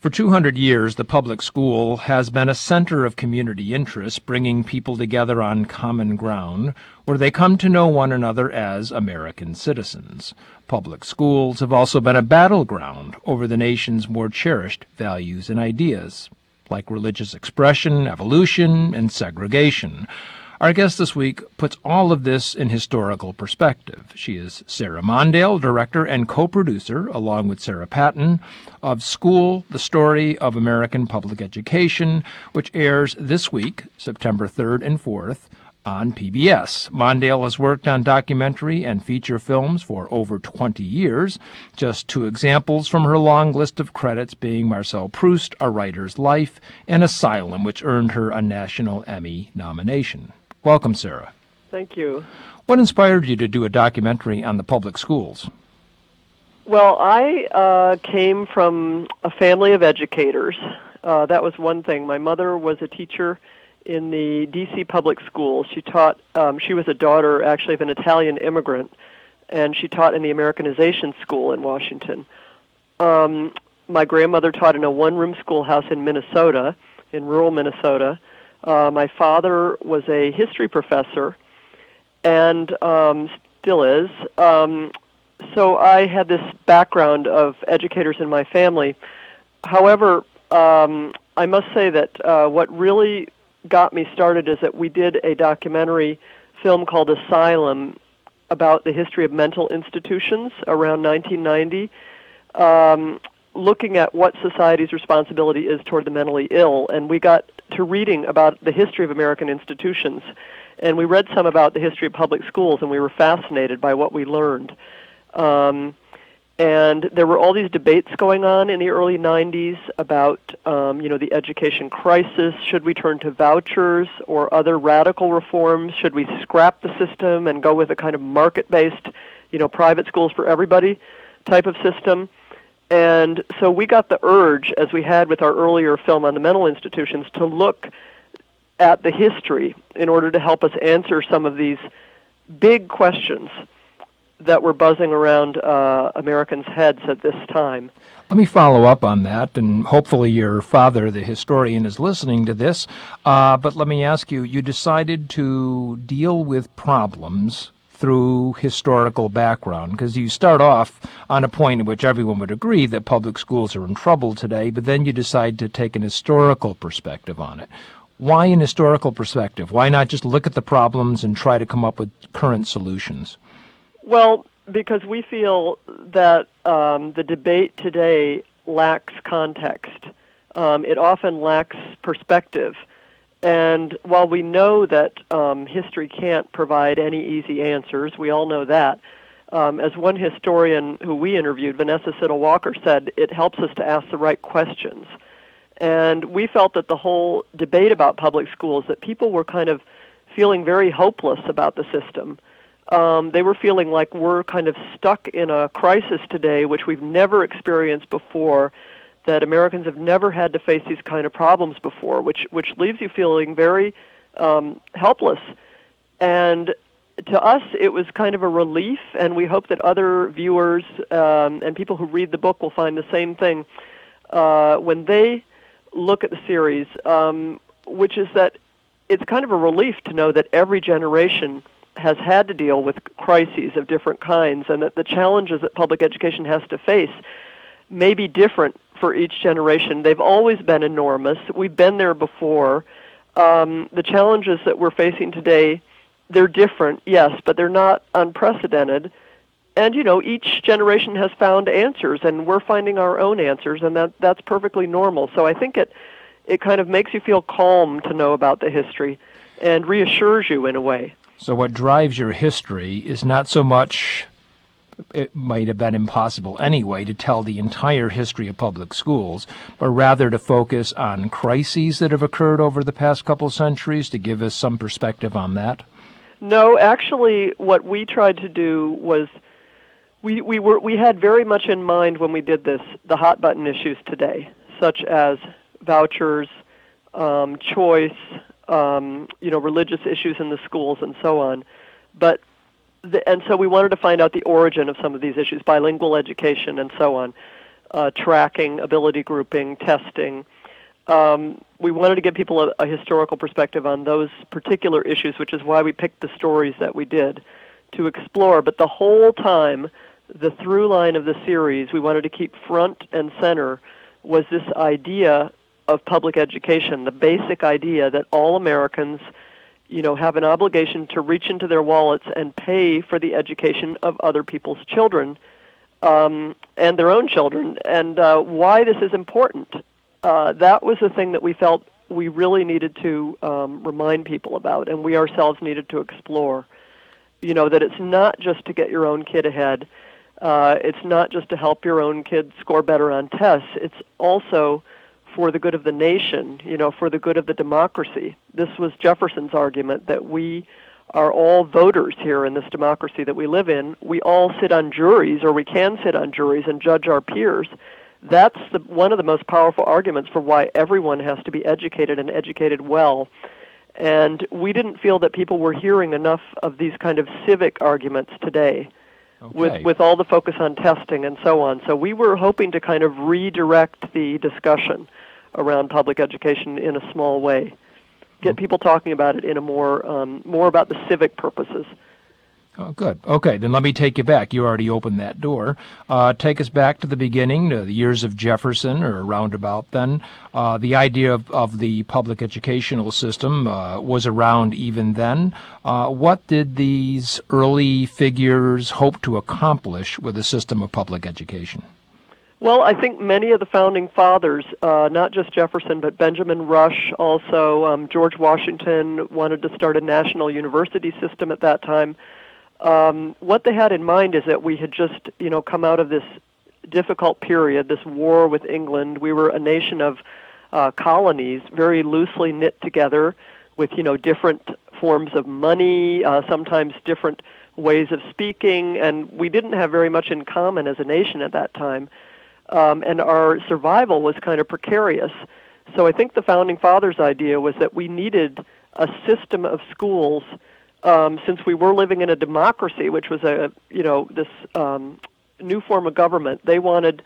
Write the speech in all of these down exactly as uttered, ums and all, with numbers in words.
For two hundred years, the public school has been a center of community interest, bringing people together on common ground, where they come to know one another as American citizens. Public schools have also been a battleground over the nation's more cherished values and ideas, like religious expression, evolution, and segregation. Our guest this week puts all of this in historical perspective. She is Sarah Mondale, director and co-producer, along with Sarah Patton, of School, the Story of American Public Education, which airs this week, September third and fourth, on P B S. Mondale has worked on documentary and feature films for over twenty years. Just two examples from her long list of credits being Marcel Proust, A Writer's Life, and Asylum, which earned her a National Emmy nomination. Welcome, Sarah. Thank you. What inspired you to do a documentary on the public schools? Well, I uh, came from a family of educators. Uh, that was one thing. My mother was a teacher in the D C public schools. She taught, um, she was a daughter actually of an Italian immigrant, and she taught in the Americanization School in Washington. Um, my grandmother taught in a one-room schoolhouse in Minnesota, in rural Minnesota. Uh, my father was a history professor and um, still is. Um, so I had this background of educators in my family. However, um, I must say that uh, what really got me started is that we did a documentary film called Asylum about the history of mental institutions around nineteen ninety. Um, looking at what society's responsibility is toward the mentally ill, and we got to reading about the history of American institutions, and we read some about the history of public schools, and we were fascinated by what we learned. Um, and there were all these debates going on in the early nineties about, um, you know, the education crisis. Should we turn to vouchers or other radical reforms? Should we scrap the system and go with a kind of market-based, you know, private schools for everybody type of system? And so we got the urge, as we had with our earlier film on the mental institutions, to look at the history in order to help us answer some of these big questions that were buzzing around uh, Americans' heads at this time. Let me follow up on that, and hopefully your father, the historian, is listening to this. Uh, but let me ask you, you decided to deal with problems through historical background, because you start off on a point in which everyone would agree that public schools are in trouble today, but then you decide to take an historical perspective on it. Why an historical perspective? Why not just look at the problems and try to come up with current solutions? Well, because we feel that um, the debate today lacks context. Um, it often lacks perspective. And while we know that um, history can't provide any easy answers, we all know that, um, as one historian who we interviewed, Vanessa Siddle Walker, said, it helps us to ask the right questions. And we felt that the whole debate about public schools, that people were kind of feeling very hopeless about the system. Um, they were feeling like we're kind of stuck in a crisis today, which we've never experienced before, that Americans have never had to face these kind of problems before, which which leaves you feeling very um, helpless. And to us, it was kind of a relief, and we hope that other viewers um, and people who read the book will find the same thing uh, when they look at the series, um, which is that it's kind of a relief to know that every generation has had to deal with crises of different kinds, and that the challenges that public education has to face may be different for each generation. They've always been enormous. We've been there before. Um, the challenges that we're facing today, they're different, yes, but they're not unprecedented. And, you know, each generation has found answers, and we're finding our own answers, and that that's perfectly normal. So I think it, it kind of makes you feel calm to know about the history and reassures you in a way. So what drives your history is not so much, it might have been impossible anyway to tell the entire history of public schools, but rather to focus on crises that have occurred over the past couple centuries, to give us some perspective on that? No, actually, what we tried to do was we we were we had very much in mind when we did this the hot button issues today, such as vouchers, um, choice, um, you know, religious issues in the schools, and so on. But the, and so we wanted to find out the origin of some of these issues, bilingual education, and so on. uh, tracking, ability grouping, testing. Um, we wanted to give people a, a historical perspective on those particular issues, which is why we picked the stories that we did to explore. But the whole time, the through line of the series, we wanted to keep front and center was this idea of public education, the basic idea that all Americans, you know, have an obligation to reach into their wallets and pay for the education of other people's children um, and their own children, and uh, why this is important. Uh, that was the thing that we felt we really needed to um, remind people about, and we ourselves needed to explore. You know, that it's not just to get your own kid ahead. Uh, it's not just to help your own kid score better on tests. It's also for the good of the nation, you know, for the good of the democracy. This was Jefferson's argument that we are all voters here in this democracy that we live in. We all sit on juries, or we can sit on juries and judge our peers. That's the, one of the most powerful arguments for why everyone has to be educated and educated well. And we didn't feel that people were hearing enough of these kind of civic arguments today. Okay. with with all the focus on testing and so on. So we were hoping to kind of redirect the discussion around public education in a small way, get people talking about it in a more um, more about the civic purposes. Oh, good. Okay, then let me take you back. You already opened that door. Uh, take us back to the beginning, to the years of Jefferson, or roundabout then. Uh, the idea of, of the public educational system uh, was around even then. Uh, what did these early figures hope to accomplish with a system of public education? Well, I think many of the founding fathers, uh, not just Jefferson, but Benjamin Rush, also um, George Washington wanted to start a national university system at that time. Um, what they had in mind is that we had just, you know, come out of this difficult period, this war with England. We were a nation of uh, colonies, very loosely knit together with, you know, different forms of money, uh, sometimes different ways of speaking, and we didn't have very much in common as a nation at that time. Um, and our survival was kind of precarious. So I think the Founding Fathers' idea was that we needed a system of schools. Um, since we were living in a democracy, which was a, you know, this um, new form of government, they wanted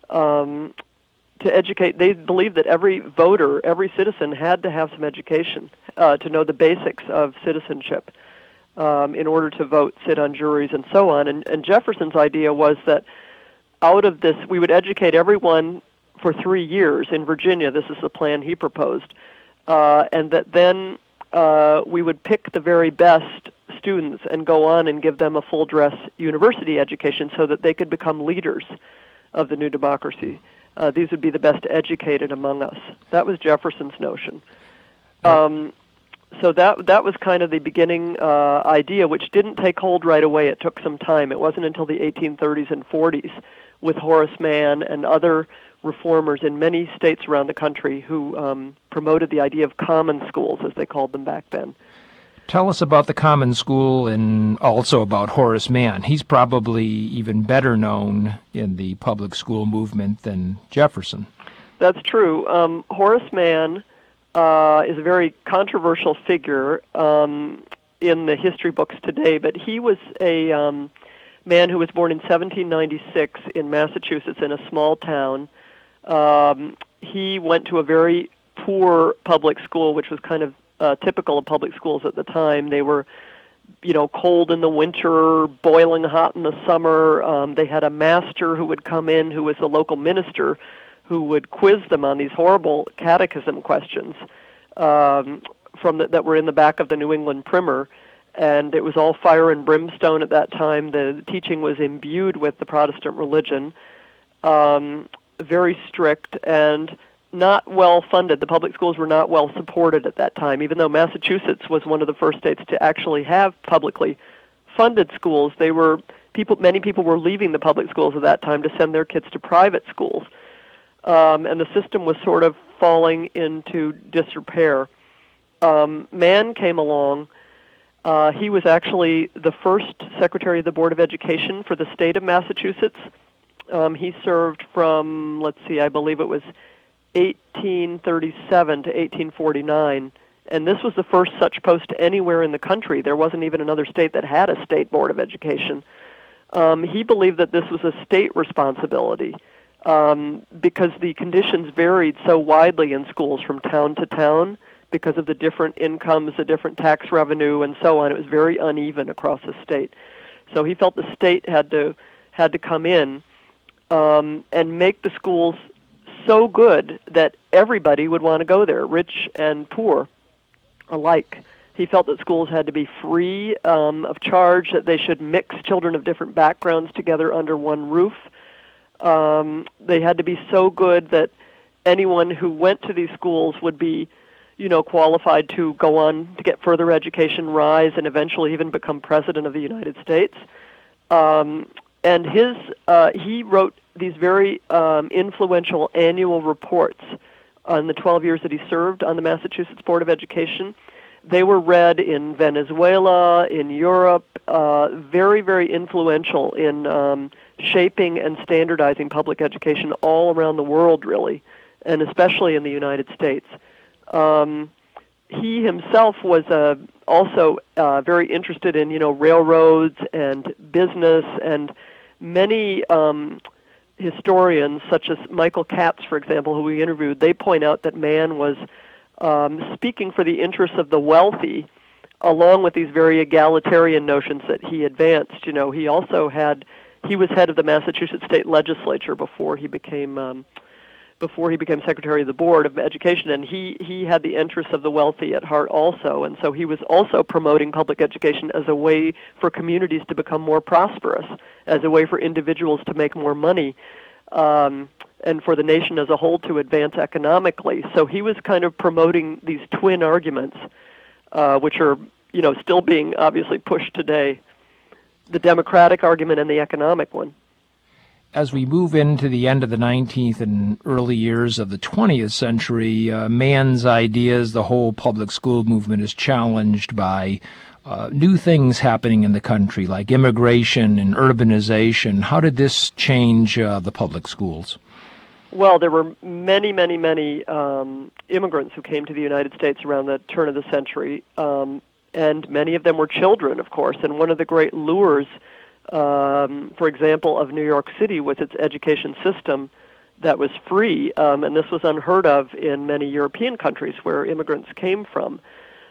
um, to educate. They believed that every voter, every citizen had to have some education uh, to know the basics of citizenship um, in order to vote, sit on juries, and so on. And, and Jefferson's idea was that out of this, we would educate everyone for three years in Virginia. This is the plan he proposed. Uh, and that then Uh, we would pick the very best students and go on and give them a full-dress university education so that they could become leaders of the new democracy. Uh, these would be the best educated among us. That was Jefferson's notion. Um, so that that was kind of the beginning uh, idea, which didn't take hold right away. It took some time. It wasn't until the eighteen thirties and forties with Horace Mann and other reformers in many states around the country who um, promoted the idea of common schools, as they called them back then. Tell us about the common school and also about Horace Mann. He's probably even better known in the public school movement than Jefferson. That's true. Um, Horace Mann uh, is a very controversial figure um, in the history books today, but he was a um, man who was born in seventeen ninety-six in Massachusetts in a small town. Um, he went to a very poor public school, which was kind of uh, typical of public schools at the time. They were, you know, cold in the winter, boiling hot in the summer. Um, they had a master who would come in, who was the local minister, who would quiz them on these horrible catechism questions um, from the, that were in the back of the New England Primer. And it was all fire and brimstone at that time. The teaching was imbued with the Protestant religion. Um, very strict and not well funded. The public schools were not well supported at that time. Even though Massachusetts was one of the first states to actually have publicly funded schools, they were people. Many people were leaving the public schools at that time to send their kids to private schools, um, and the system was sort of falling into disrepair. Um, Mann came along. Uh, he was actually the first Secretary of the Board of Education for the state of Massachusetts. Um, he served from, let's see, I believe it was eighteen thirty-seven to eighteen forty-nine, and this was the first such post anywhere in the country. There wasn't even another state that had a state board of education. Um, he believed that this was a state responsibility, um, because the conditions varied so widely in schools from town to town because of the different incomes, the different tax revenue, and so on. It was very uneven across the state. So he felt the state had to had to come in um, and make the schools so good that everybody would want to go there, rich and poor alike. He felt that schools had to be free um, of charge, that they should mix children of different backgrounds together under one roof. Um, they had to be so good that anyone who went to these schools would be, you know, qualified to go on to get further education, rise, and eventually even become president of the United States. Um, and his uh, he wrote these very um, influential annual reports on the twelve years that he served on the Massachusetts Board of Education. They were read in Venezuela, in Europe, uh, very, very influential in um, shaping and standardizing public education all around the world, really, and especially in the United States. Um, he himself was uh, also uh, very interested in, you know, railroads and business, and many um, historians, such as Michael Katz, for example, who we interviewed, they point out that man was um, speaking for the interests of the wealthy, along with these very egalitarian notions that he advanced. You know, he also had, he was head of the Massachusetts State Legislature before he became um, before he became Secretary of the Board of Education, and he, he had the interests of the wealthy at heart also, and so he was also promoting public education as a way for communities to become more prosperous, as a way for individuals to make more money, um, and for the nation as a whole to advance economically. So he was kind of promoting these twin arguments, uh, which are, you know, still being obviously pushed today, the democratic argument and the economic one. As we move into the end of the nineteenth and early years of the twentieth century, uh, man's ideas, the whole public school movement is challenged by uh, new things happening in the country, like immigration and urbanization. How did this change uh, the public schools? Well, there were many, many, many um, immigrants who came to the United States around the turn of the century, um, and many of them were children, of course, and one of the great lures Um, for example, of New York City with its education system that was free, um, and this was unheard of in many European countries where immigrants came from.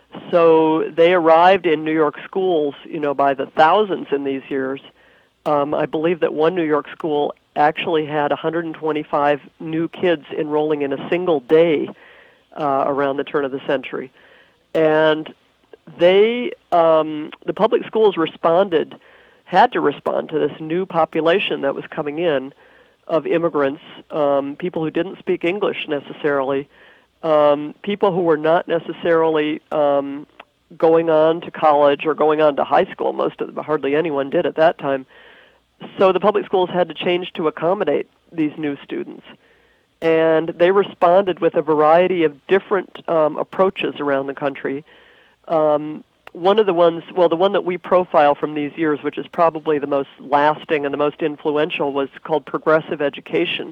So they arrived in New York schools, you know, by the thousands in these years. Um, I believe that one New York school actually had one hundred twenty-five new kids enrolling in a single day uh, around the turn of the century. And they, um, the public schools responded had to respond to this new population that was coming in of immigrants, um, people who didn't speak English necessarily, um, people who were not necessarily um, going on to college or going on to high school. Most of them, hardly anyone did at that time. So the public schools had to change to accommodate these new students. And they responded with a variety of different um, approaches around the country. Um, One of the ones, well, the one that we profile from these years, which is probably the most lasting and the most influential, was called progressive education.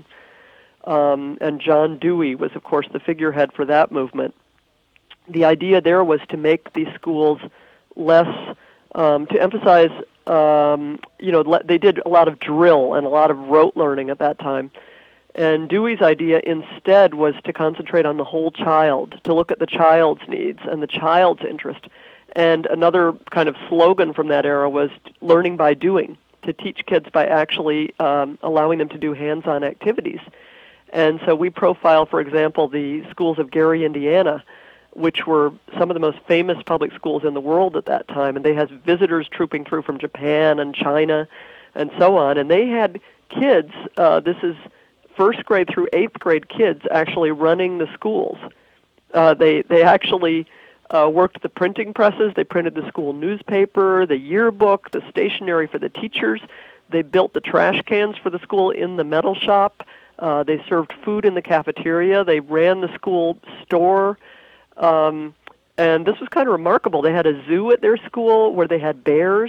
Um, and John Dewey was, of course, the figurehead for that movement. The idea there was to make these schools less, um, to emphasize, um, you know, le- they did a lot of drill and a lot of rote learning at that time. And Dewey's idea instead was to concentrate on the whole child, to look at the child's needs and the child's interest. And another kind of slogan from that era was learning by doing, to teach kids by actually um, allowing them to do hands-on activities. And so we profile, for example, the schools of Gary, Indiana, which were some of the most famous public schools in the world at that time. And they had visitors trooping through from Japan and China and so on. And they had kids, uh, this is first grade through eighth grade kids, actually running the schools. Uh, they, they actually... Uh, worked the printing presses. They printed the school newspaper, the yearbook, the stationery for the teachers. They built the trash cans for the school in the metal shop. Uh, they served food in the cafeteria. They ran the school store. Um, and this was kind of remarkable. They had a zoo at their school where they had bears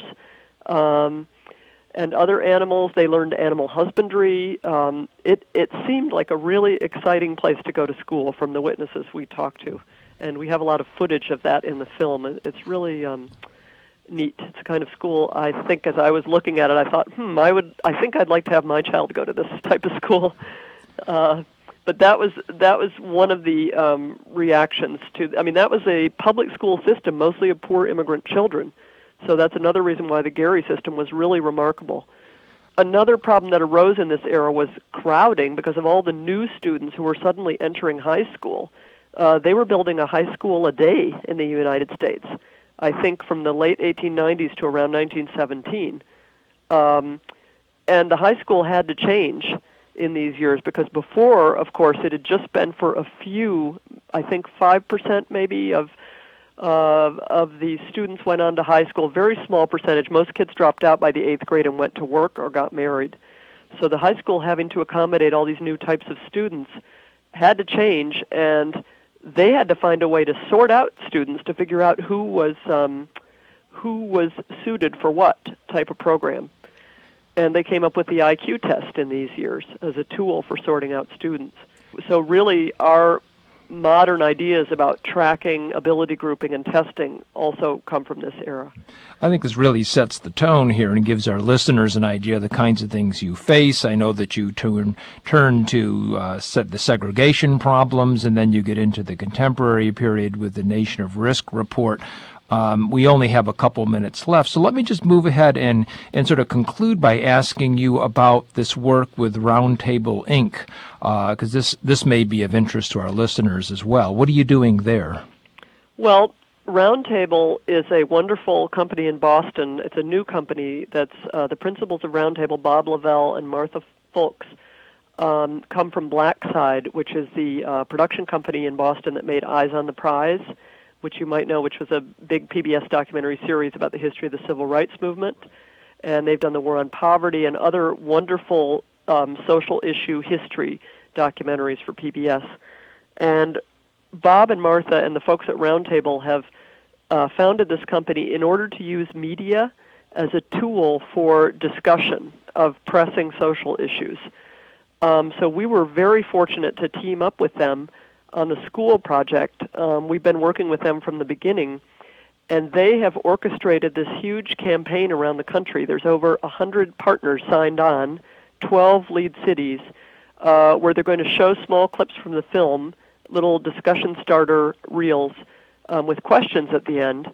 um, and other animals. They learned animal husbandry. Um, it, it seemed like a really exciting place to go to school from the witnesses we talked to. And we have a lot of footage of that in the film. It's really, um, neat. It's a kind of school, I think, as I was looking at it, I thought, hmm, I would, I think I'd like to have my child go to this type of school. Uh, but that was that was one of the um, reactions to. I mean, that was a public school system, mostly of poor immigrant children. So that's another reason why the Gary system was really remarkable. Another problem that arose in this era was crowding because of all the new students who were suddenly entering high school. Uh, they were building a high school a day in the United States, I think from the late eighteen nineties to around nineteen seventeen. Um, and the high school had to change in these years because before, of course, it had just been for a few, I think five percent maybe of uh, of the students went on to high school, very small percentage. Most kids dropped out by the eighth grade and went to work or got married. So the high school, having to accommodate all these new types of students, had to change, and they had to find a way to sort out students to figure out who was um, who was suited for what type of program. And they came up with the I Q test in these years as a tool for sorting out students. So really, our modern ideas about tracking, ability grouping, and testing also come from this era. I think this really sets the tone here and gives our listeners an idea of the kinds of things you face. I know that you turn turn to uh, set the segregation problems, and then you get into the contemporary period with the Nation of Risk report. Um, we only have a couple minutes left, so let me just move ahead and, and sort of conclude by asking you about this work with Roundtable Incorporated, because uh, this, this may be of interest to our listeners as well. What are you doing there? Well, Roundtable is a wonderful company in Boston. It's a new company that's uh, the principals of Roundtable, Bob Lavelle and Martha Fulks, um, come from Blackside, which is the uh, production company in Boston that made Eyes on the Prize, which you might know, which was a big P B S documentary series about the history of the civil rights movement. And they've done The War on Poverty and other wonderful um, social issue history documentaries for P B S. And Bob and Martha and the folks at Roundtable have uh, founded this company in order to use media as a tool for discussion of pressing social issues. Um, so we were very fortunate to team up with them on the school project. Um, we've been working with them from the beginning, and they have orchestrated this huge campaign around the country. There's over one hundred partners signed on, twelve lead cities, uh, where they're going to show small clips from the film, little discussion starter reels um, with questions at the end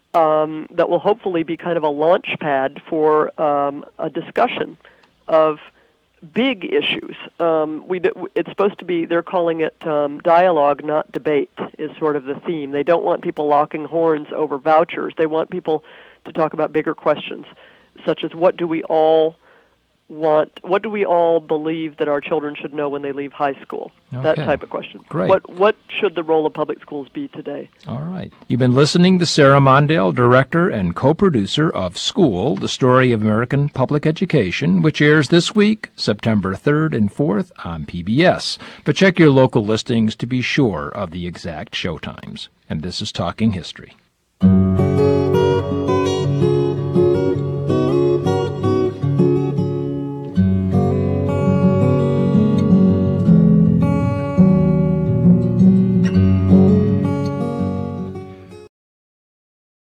um, that will hopefully be kind of a launch pad for um, a discussion of big issues. Um, we it's supposed to be, they're calling it um, dialogue, not debate, is sort of the theme. They don't want people locking horns over vouchers. They want people to talk about bigger questions, such as what do we all want, what do we all believe that our children should know when they leave high school? Okay. That type of question. Great. What what should the role of public schools be today? All right. You've been listening to Sarah Mondale, director and co-producer of School, The Story of American Public Education, which airs this week, September third and fourth on P B S. But check your local listings to be sure of the exact showtimes. And this is Talking History.